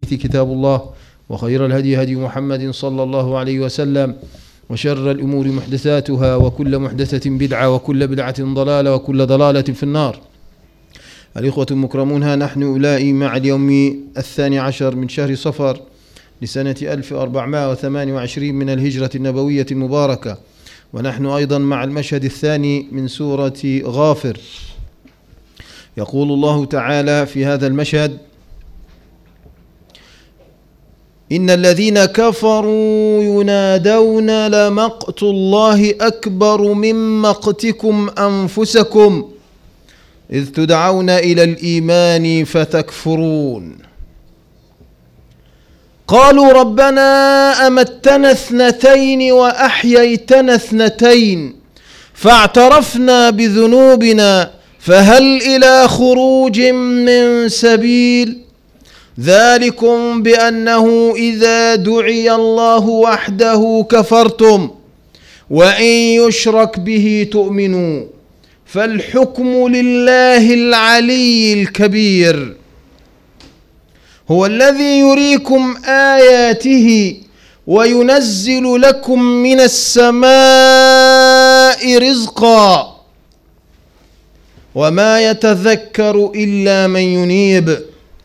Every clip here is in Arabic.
كتاب الله، وخير الهدي هدي محمد صلى الله عليه وسلم، وشر الأمور محدثاتها، وكل محدثة بدعة، وكل بدعة ضلالة، وكل ضلالة في النار. الإخوة المكرمون، ها نحن أولئك مع اليوم 12 من شهر صفر لسنة 1428 من الهجرة النبوية المباركة، ونحن أيضا مع المشهد الثاني من سورة غافر. يقول الله تعالى في هذا المشهد: إن الذين كفروا ينادون لمقت الله أكبر من مقتكم أنفسكم إذ تدعون إلى الإيمان فتكفرون. قالوا ربنا أمتنا 2 وأحييتنا 2 فاعترفنا بذنوبنا فهل إلى خروج من سبيل. ذلكم بأنه إذا دعي الله وحده كفرتم وإن يشرك به تؤمنوا فالحكم لله العلي الكبير. هو الذي يريكم آياته وينزل لكم من السماء رزقا وما يتذكر إلا من ينيب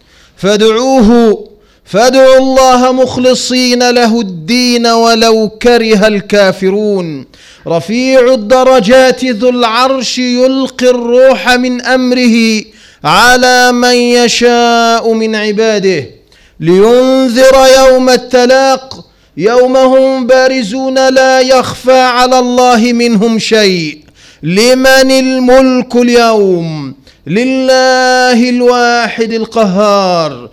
فادعوا الله مخلصين له الدين ولو كره الكافرون. رفيع الدرجات ذو العرش يلقي الروح من أمره على من يشاء من عباده لينذر يوم التلاق يوم هم بارزون لا يخفى على الله منهم شيء. لمن الملك اليوم؟ لله الواحد القهار.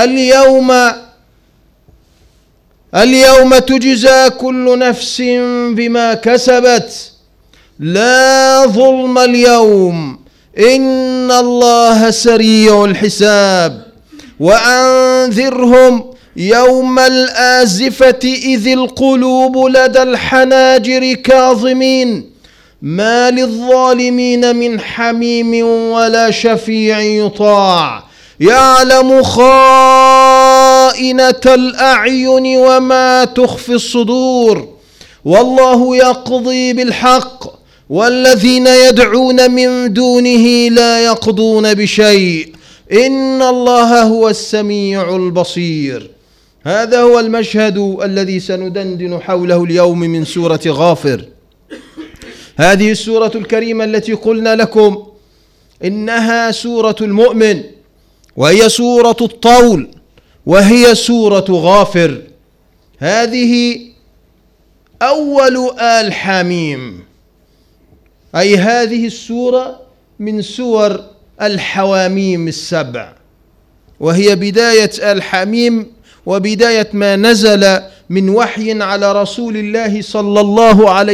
اليوم تجزى كل نفس بما كسبت لا ظلم اليوم إن الله سريع الحساب. وأنذرهم يوم الآزفة إذ القلوب لدى الحناجر كاظمين ما للظالمين من حميم ولا شفيع يطاع يعلم خائنة الأعين وما تخفي الصدور والله يقضي بالحق والذين يدعون من دونه لا يقضون بشيء إن الله هو السميع البصير. هذا هو المشهد الذي سندندن حوله اليوم من سورة غافر. هذه السورة الكريمة التي قلنا لكم إنها سورة المؤمن، وهي سورة الطول، وهي سورة غافر. هذه أول آل حميم، أي هذه السورة من سور الحواميم 7، وهي بداية آل حميم وبداية ما نزل من وحي على رسول الله صلى الله عليه